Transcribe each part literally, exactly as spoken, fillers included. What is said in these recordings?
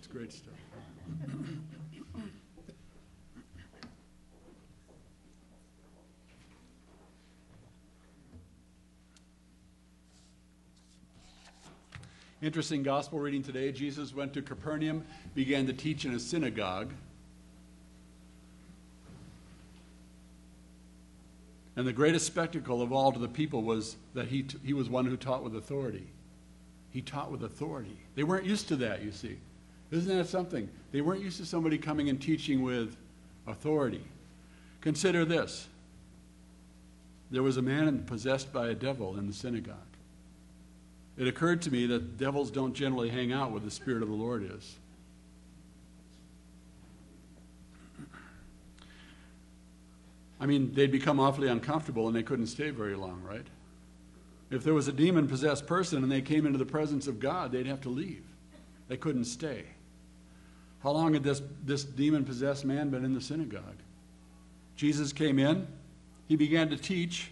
Great stuff. Interesting gospel reading today. Jesus went to Capernaum, began to teach in a synagogue. And the greatest spectacle of all to the people was that he, t- he was one who taught with authority. He taught with authority. They weren't used to that, you see. Isn't that something? They weren't used to somebody coming and teaching with authority. Consider this. There was a man possessed by a devil in the synagogue. It occurred to me that devils don't generally hang out where the Spirit of the Lord is. I mean, they'd become awfully uncomfortable and they couldn't stay very long, right? If there was a demon-possessed person and they came into the presence of God, they'd have to leave. They couldn't stay. How long had this, this demon-possessed man been in the synagogue? Jesus came in, he began to teach,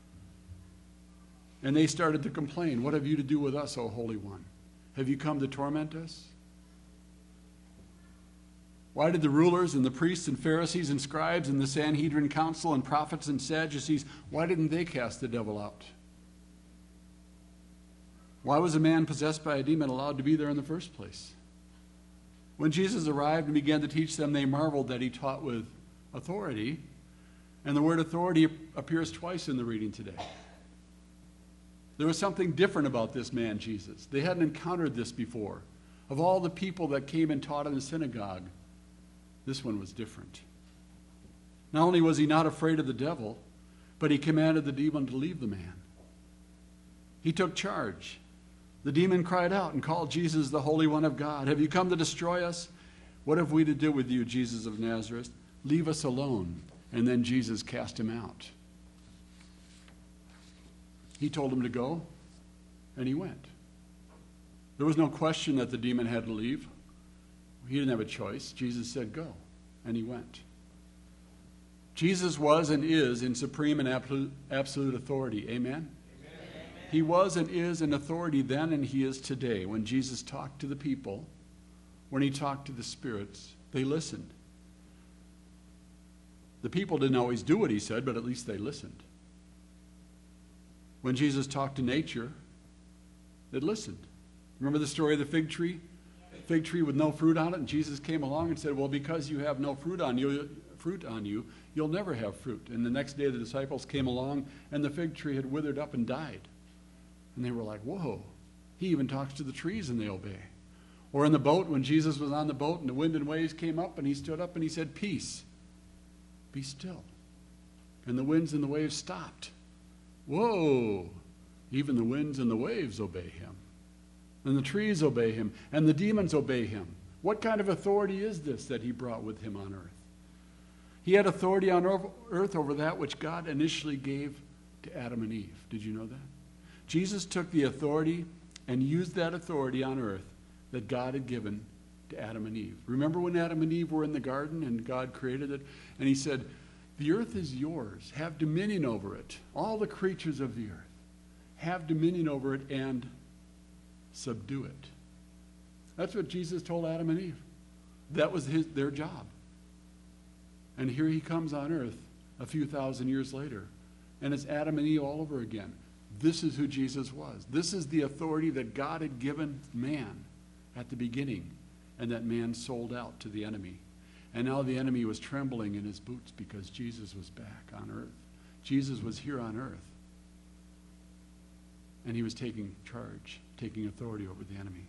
and they started to complain. What have you to do with us, O Holy One? Have you come to torment us? Why did the rulers and the priests and Pharisees and scribes and the Sanhedrin council and prophets and Sadducees, why didn't they cast the devil out? Why was a man possessed by a demon allowed to be there in the first place? When Jesus arrived and began to teach them, they marveled that he taught with authority. And the word authority appears twice in the reading today. There was something different about this man, Jesus. They hadn't encountered this before. Of all the people that came and taught in the synagogue, this one was different. Not only was he not afraid of the devil, but he commanded the demon to leave the man. He took charge. The demon cried out and called Jesus the Holy One of God. Have you come to destroy us? What have we to do with you, Jesus of Nazareth? Leave us alone. And then Jesus cast him out. He told him to go, and he went. There was no question that the demon had to leave. He didn't have a choice. Jesus said, go, and he went. Jesus was and is in supreme and absolute authority. Amen? He was and is in authority then, and he is today. When Jesus talked to the people, when he talked to the spirits, they listened. The people didn't always do what he said, but at least they listened. When Jesus talked to nature, it listened. Remember the story of the fig tree? Fig tree with no fruit on it, and Jesus came along and said, well, because you have no fruit on you, fruit on you, you'll never have fruit. And the next day the disciples came along, and the fig tree had withered up and died. And they were like, whoa, he even talks to the trees and they obey. Or in the boat, when Jesus was on the boat and the wind and waves came up, and he stood up and he said, peace, be still. And the winds and the waves stopped. Whoa, even the winds and the waves obey him. And the trees obey him, and the demons obey him. What kind of authority is this that he brought with him on earth? He had authority on earth over that which God initially gave to Adam and Eve. Did you know that? Jesus took the authority and used that authority on earth that God had given to Adam and Eve. Remember when Adam and Eve were in the garden and God created it? And he said, the earth is yours. Have dominion over it. All the creatures of the earth. Have dominion over it and subdue it. That's what Jesus told Adam and Eve. That was his, their job. And here he comes on earth a few thousand years later. And it's Adam and Eve all over again. This is who Jesus was. This is the authority that God had given man at the beginning, and that man sold out to the enemy. And now the enemy was trembling in his boots because Jesus was back on earth. Jesus was here on earth. And he was taking charge, taking authority over the enemy.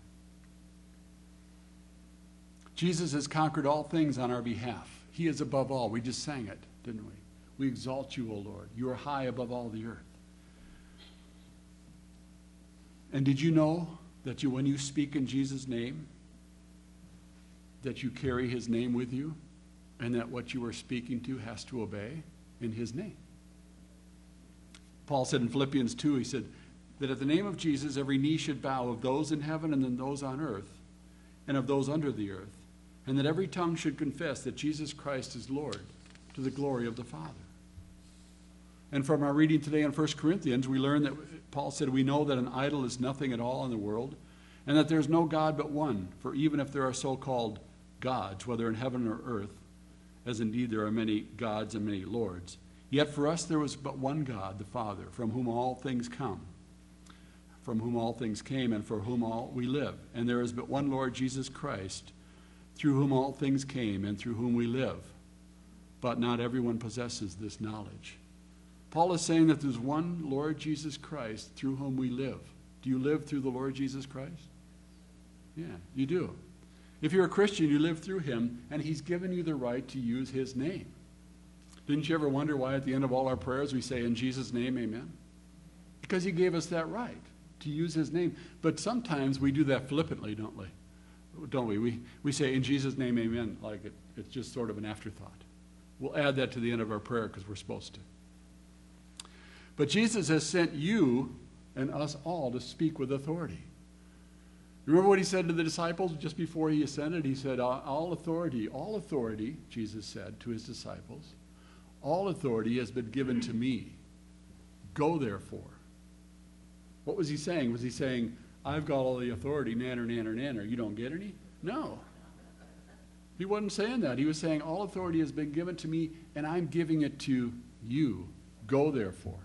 Jesus has conquered all things on our behalf. He is above all. We just sang it, didn't we? We exalt you, O Lord. You are high above all the earth. And did you know that you, when you speak in Jesus' name, that you carry his name with you, and that what you are speaking to has to obey in his name? Paul said in Philippians two, he said, that at the name of Jesus every knee should bow, of those in heaven and then those on earth, and of those under the earth, and that every tongue should confess that Jesus Christ is Lord, to the glory of the Father. And from our reading today in First Corinthians, we learn that Paul said, we know that an idol is nothing at all in the world, and that there's no God but one, for even if there are so-called gods, whether in heaven or earth, as indeed there are many gods and many lords, yet for us there was but one God, the Father, from whom all things come, from whom all things came, and for whom all we live. And there is but one Lord Jesus Christ, through whom all things came, and through whom we live. But not everyone possesses this knowledge. Paul is saying that there's one Lord Jesus Christ through whom we live. Do you live through the Lord Jesus Christ? Yeah, you do. If you're a Christian, you live through him, and he's given you the right to use his name. Didn't you ever wonder why at the end of all our prayers we say, in Jesus' name, amen? Because he gave us that right to use his name. But sometimes we do that flippantly, don't we? Don't we? We, we say, in Jesus' name, amen, like it, it's just sort of an afterthought. We'll add that to the end of our prayer because we're supposed to. But Jesus has sent you and us all to speak with authority. Remember what he said to the disciples just before he ascended? He said, all authority, all authority, Jesus said to his disciples, all authority has been given to me. Go therefore. What was he saying? Was he saying, I've got all the authority, nanner, nanner, nanner, you don't get any? No. He wasn't saying that. He was saying, all authority has been given to me, and I'm giving it to you. Go therefore.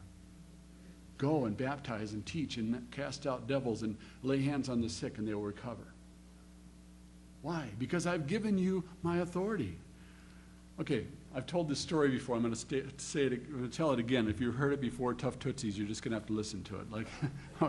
Go and baptize and teach and cast out devils and lay hands on the sick and they will recover. Why? Because I've given you my authority. Okay, I've told this story before. I'm going to stay, say it, I'm going to tell it again. If you've heard it before, tough tootsies, you're just going to have to listen to it. Like,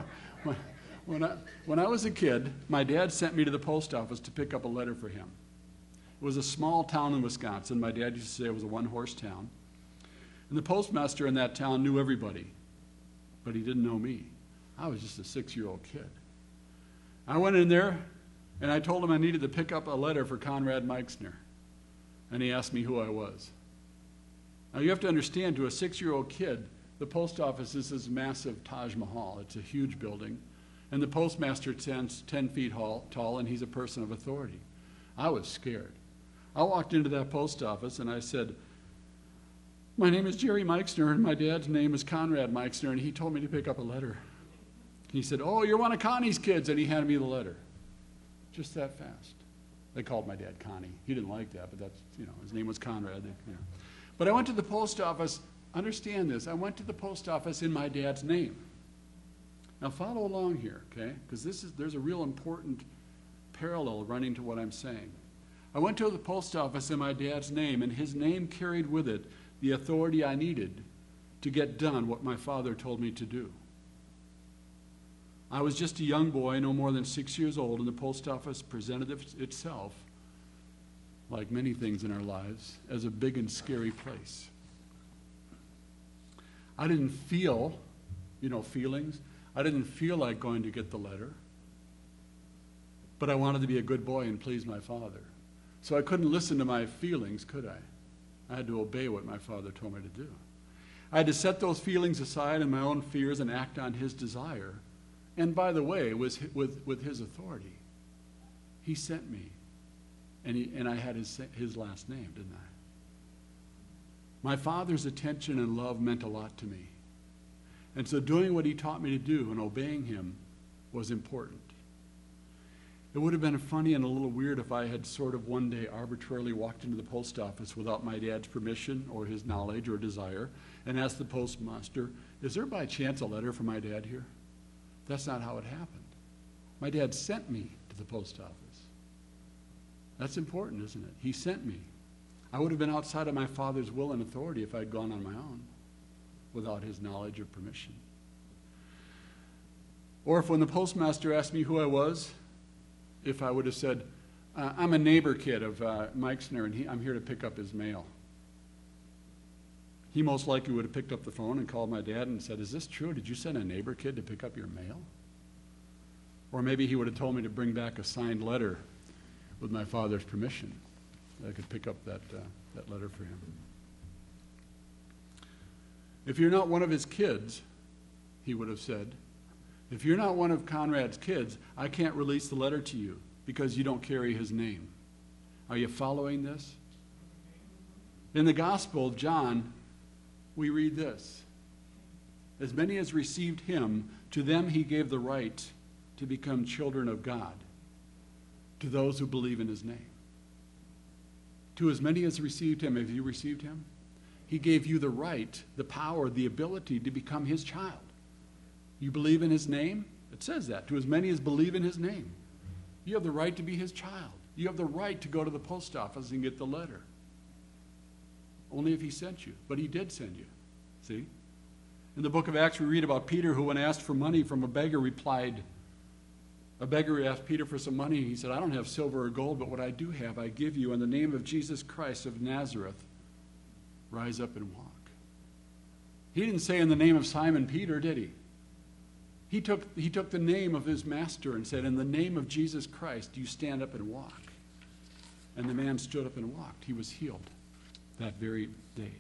when I, when I was a kid, my dad sent me to the post office to pick up a letter for him. It was a small town in Wisconsin. My dad used to say it was a one-horse town. And the postmaster in that town knew everybody. But he didn't know me. I was just a six-year-old kid. I went in there, and I told him I needed to pick up a letter for Conrad Meixner. And he asked me who I was. Now, you have to understand, to a six-year-old kid, the post office is this massive Taj Mahal. It's a huge building. And the postmaster stands ten feet tall, and he's a person of authority. I was scared. I walked into that post office, and I said, my name is Jerry Meixner, and my dad's name is Conrad Meixner, and he told me to pick up a letter. He said, oh, you're one of Connie's kids, and he handed me the letter. Just that fast. They called my dad Connie. He didn't like that, but that's, you know, his name was Conrad. They, you know. But I went to the post office, understand this, I went to the post office in my dad's name. Now follow along here, okay? Because this is, there's a real important parallel running to what I'm saying. I went to the post office in my dad's name, and his name carried with it the authority I needed to get done what my father told me to do. I was just a young boy, no more than six years old, and the post office presented itself, like many things in our lives, as a big and scary place. I didn't feel, you know, feelings. I didn't feel like going to get the letter, but I wanted to be a good boy and please my father. So I couldn't listen to my feelings, could I? I had to obey what my father told me to do. I had to set those feelings aside and my own fears and act on his desire. And by the way, it was with, with his authority. He sent me, and, he, and I had his, his last name, didn't I? My father's attention and love meant a lot to me. And so doing what he taught me to do and obeying him was important. It would have been funny and a little weird if I had sort of one day arbitrarily walked into the post office without my dad's permission or his knowledge or desire and asked the postmaster, is there by chance a letter from my dad here? That's not how it happened. My dad sent me to the post office. That's important, isn't it? He sent me. I would have been outside of my father's will and authority if I'd gone on my own without his knowledge or permission. Or if when the postmaster asked me who I was, if I would have said, uh, I'm a neighbor kid of uh, Meixner, and he, I'm here to pick up his mail. He most likely would have picked up the phone and called my dad and said, is this true? Did you send a neighbor kid to pick up your mail? Or maybe he would have told me to bring back a signed letter with my father's permission. I could pick up that, uh, that letter for him. If you're not one of his kids, he would have said, if you're not one of Conrad's kids, I can't release the letter to you because you don't carry his name. Are you following this? In the Gospel of John, we read this. As many as received him, to them he gave the right to become children of God to those who believe in his name. To as many as received him, have you received him? He gave you the right, the power, the ability to become his child. You believe in his name? It says that. To as many as believe in his name. You have the right to be his child. You have the right to go to the post office and get the letter. Only if he sent you. But he did send you. See? In the book of Acts, we read about Peter, who when asked for money from a beggar replied, a beggar asked Peter for some money. He said, I don't have silver or gold, but what I do have I give you. In the name of Jesus Christ of Nazareth, rise up and walk. He didn't say in the name of Simon Peter, did he? He took, he took the name of his master and said, in the name of Jesus Christ, you stand up and walk. And the man stood up and walked. He was healed that very day.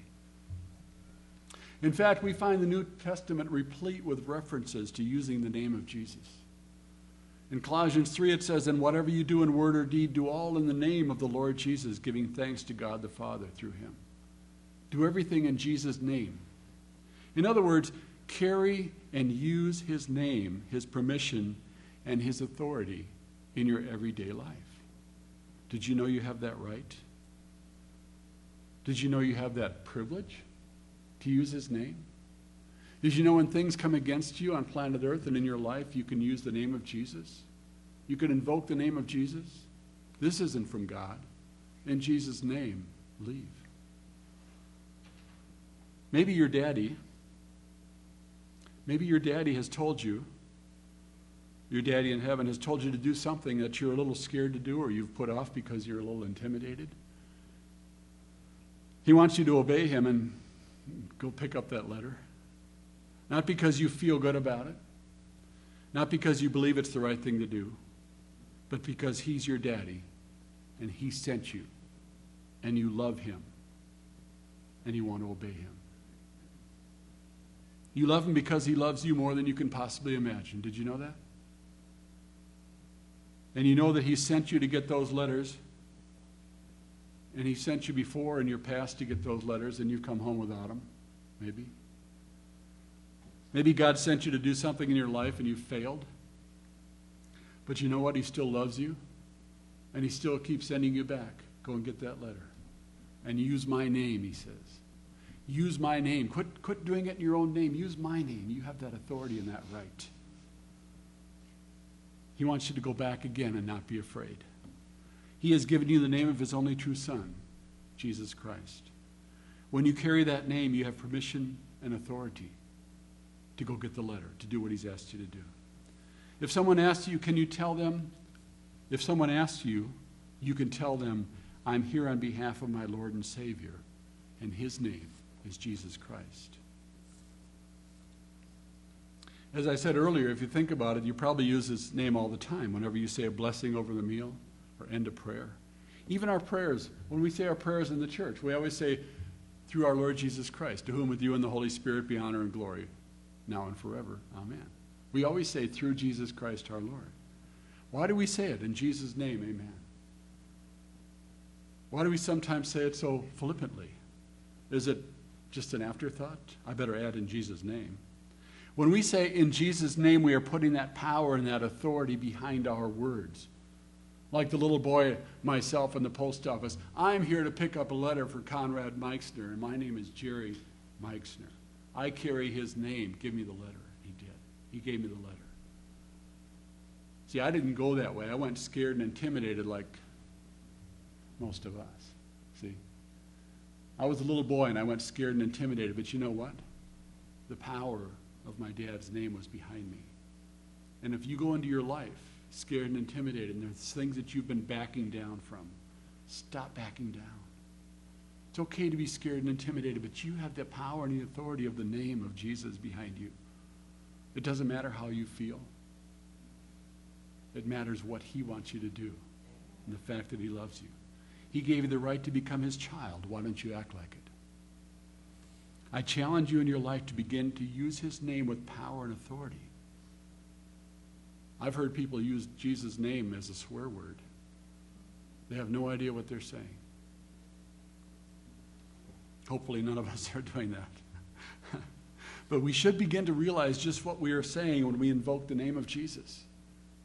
In fact, we find the New Testament replete with references to using the name of Jesus. In Colossians three, it says, and whatever you do in word or deed, do all in the name of the Lord Jesus, giving thanks to God the Father through him. Do everything in Jesus' name. In other words, carry and use his name, his permission, and his authority in your everyday life. Did you know you have that right? Did you know you have that privilege to use his name? Did you know when things come against you on planet Earth and in your life, you can use the name of Jesus? You can invoke the name of Jesus? This isn't from God. In Jesus' name, leave. Maybe your daddy, maybe your daddy has told you, your daddy in heaven has told you to do something that you're a little scared to do or you've put off because you're a little intimidated. He wants you to obey him and go pick up that letter. Not because you feel good about it, not because you believe it's the right thing to do, but because he's your daddy and he sent you and you love him and you want to obey him. You love him because he loves you more than you can possibly imagine. Did you know that? And you know that he sent you to get those letters, and he sent you before in your past to get those letters, and you've come home without them, maybe. Maybe God sent you to do something in your life and you failed. But you know what? He still loves you, and he still keeps sending you back. Go and get that letter. And use my name, he says. Use my name. Quit, quit doing it in your own name. Use my name. You have that authority and that right. He wants you to go back again and not be afraid. He has given you the name of his only true Son, Jesus Christ. When you carry that name, you have permission and authority to go get the letter, to do what he's asked you to do. If someone asks you, can you tell them? If someone asks you, you can tell them, I'm here on behalf of my Lord and Savior, and his name is Jesus Christ. As I said earlier, if you think about it, you probably use his name all the time whenever you say a blessing over the meal or end a prayer. Even our prayers, when we say our prayers in the church, we always say, through our Lord Jesus Christ, to whom with you and the Holy Spirit be honor and glory, now and forever. Amen. We always say, through Jesus Christ our Lord. Why do we say it? In Jesus' name, amen. Why do we sometimes say it so flippantly? Is it just an afterthought? I better add in Jesus' name. When we say in Jesus' name, we are putting that power and that authority behind our words. Like the little boy, myself in the post office, I'm here to pick up a letter for Conrad Meixner, and my name is Jerry Meixner. I carry his name. Give me the letter. He did. He gave me the letter. See, I didn't go that way. I went scared and intimidated like most of us. See? I was a little boy and I went scared and intimidated, but you know what? The power of my dad's name was behind me. And if you go into your life scared and intimidated, and there's things that you've been backing down from, stop backing down. It's okay to be scared and intimidated, but you have the power and the authority of the name of Jesus behind you. It doesn't matter how you feel. It matters what he wants you to do and the fact that he loves you. He gave you the right to become his child. Why don't you act like it? I challenge you in your life to begin to use his name with power and authority. I've heard people use Jesus' name as a swear word. They have no idea what they're saying. Hopefully none of us are doing that. But we should begin to realize just what we are saying when we invoke the name of Jesus.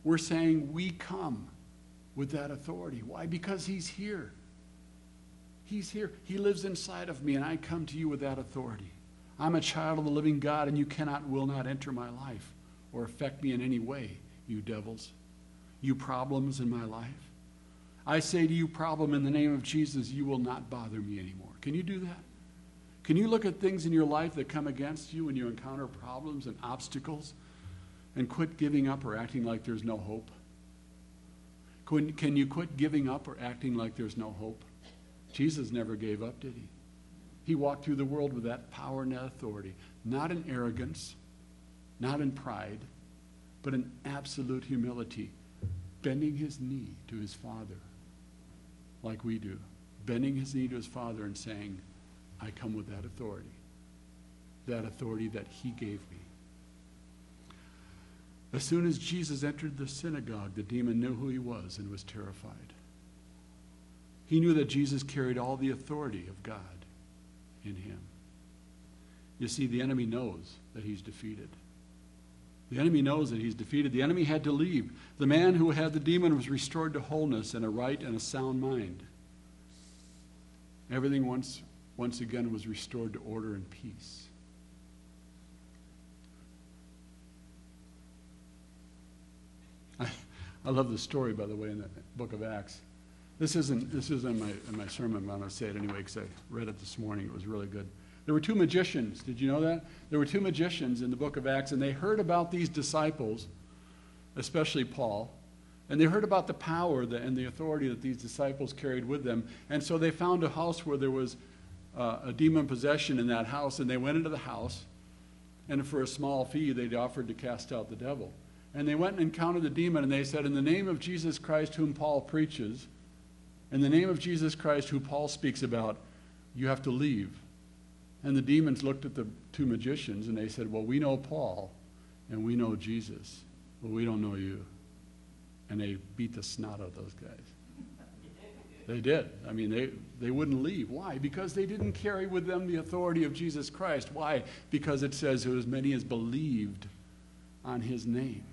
We're saying we come with that authority. Why? Because he's here. He's here. He lives inside of me, and I come to you with that authority. I'm a child of the living God, and you cannot, will not enter my life or affect me in any way, you devils, you problems in my life. I say to you, problem, in the name of Jesus, you will not bother me anymore. Can you do that? Can you look at things in your life that come against you when you encounter problems and obstacles and quit giving up or acting like there's no hope? Can, can you quit giving up or acting like there's no hope? Jesus never gave up, did he? He walked through the world with that power and that authority, not in arrogance, not in pride, but in absolute humility, bending his knee to his Father like we do, bending his knee to his Father and saying, I come with that authority, that authority that he gave me. As soon as Jesus entered the synagogue, the demon knew who he was and was terrified. He knew that Jesus carried all the authority of God in him. You see, the enemy knows that he's defeated. The enemy knows that he's defeated. The enemy had to leave. The man who had the demon was restored to wholeness and a right and a sound mind. Everything once, once again was restored to order and peace. I, I love the story, by the way, in the book of Acts. This isn't, this isn't in my, in my sermon, but I'm going to say it anyway because I read it this morning. It was really good. There were two magicians. Did you know that? There were two magicians in the book of Acts, and they heard about these disciples, especially Paul, and they heard about the power that, and the authority that these disciples carried with them. And so they found a house where there was uh, a demon possession in that house, and they went into the house, and for a small fee, they'd offered to cast out the devil. And they went and encountered the demon, and they said, in the name of Jesus Christ, whom Paul preaches, in the name of Jesus Christ, who Paul speaks about, you have to leave. And the demons looked at the two magicians and they said, well, we know Paul and we know Jesus, but we don't know you. And they beat the snot out of those guys. They did. I mean, they, they wouldn't leave. Why? Because they didn't carry with them the authority of Jesus Christ. Why? Because it says, as many as believed on his name.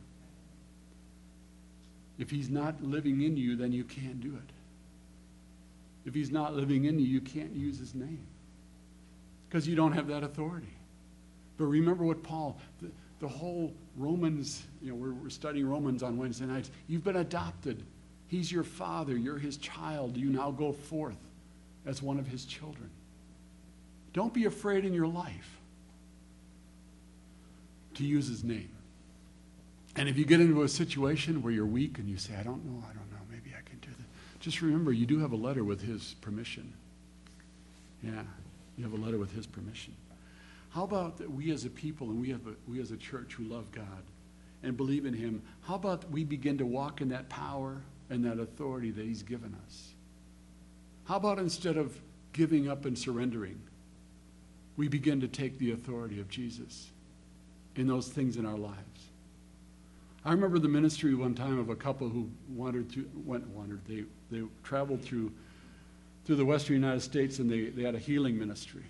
If he's not living in you, then you can't do it. If he's not living in you, you can't use his name because you don't have that authority. But remember what Paul, the, the whole Romans, you know, we're, we're studying Romans on Wednesday nights. You've been adopted. He's your father. You're his child. You now go forth as one of his children. Don't be afraid in your life to use his name. And if you get into a situation where you're weak and you say, I don't know, I don't know, maybe I can do this. Just remember, you do have a letter with his permission. Yeah, you have a letter with his permission. How about that we as a people and we, have a, we as a church who love God and believe in him, how about we begin to walk in that power and that authority that he's given us? How about instead of giving up and surrendering, we begin to take the authority of Jesus in those things in our lives? I remember the ministry one time of a couple who wandered through, went wandered. They they traveled through through the western United States, and they, they had a healing ministry.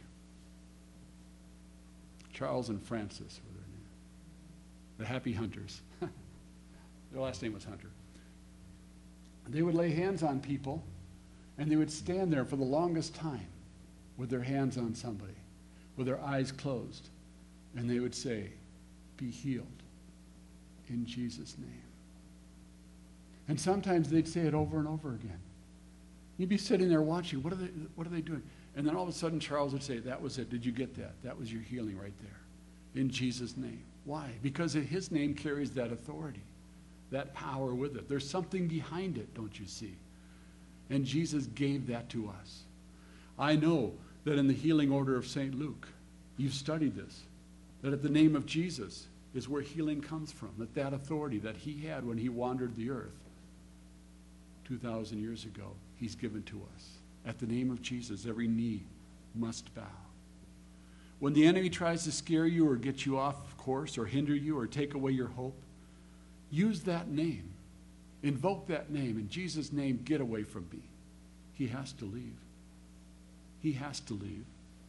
Charles and Francis were their name. The Happy Hunters. Their last name was Hunter. They would lay hands on people, and they would stand there for the longest time with their hands on somebody, with their eyes closed, and they would say, "Be healed in Jesus' name." And sometimes they'd say it over and over again. You'd be sitting there watching, what are they, what are they doing? And then all of a sudden Charles would say, that was it. Did you get that? That was your healing right there. In Jesus' name. Why? Because his name carries that authority, that power with it. There's something behind it, don't you see? And Jesus gave that to us. I know that in the healing order of Saint Luke, you've studied this, that at the name of Jesus is where healing comes from, that that authority that he had when he wandered the earth two thousand years ago, he's given to us. At the name of Jesus, every knee must bow. When the enemy tries to scare you or get you off course or hinder you or take away your hope, use that name. Invoke that name. In Jesus' name, get away from me. He has to leave. He has to leave.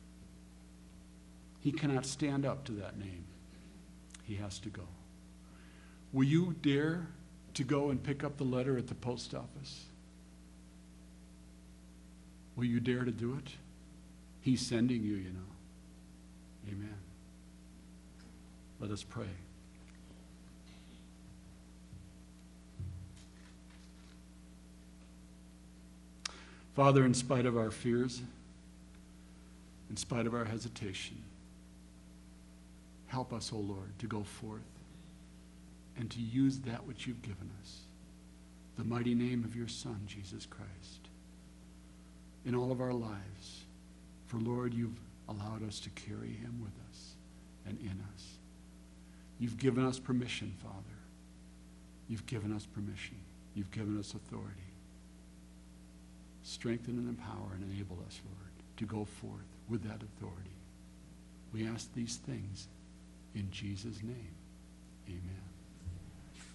He cannot stand up to that name. He has to go. Will you dare to go and pick up the letter at the post office? Will you dare to do it? He's sending you, you know. Amen. Let us pray. Father, in spite of our fears, in spite of our hesitation, help us, O Lord, to go forth and to use that which you've given us, the mighty name of your Son, Jesus Christ, in all of our lives. For, Lord, you've allowed us to carry him with us and in us. You've given us permission, Father. You've given us permission. You've given us authority. Strengthen and empower and enable us, Lord, to go forth with that authority. We ask these things in Jesus' name. Amen.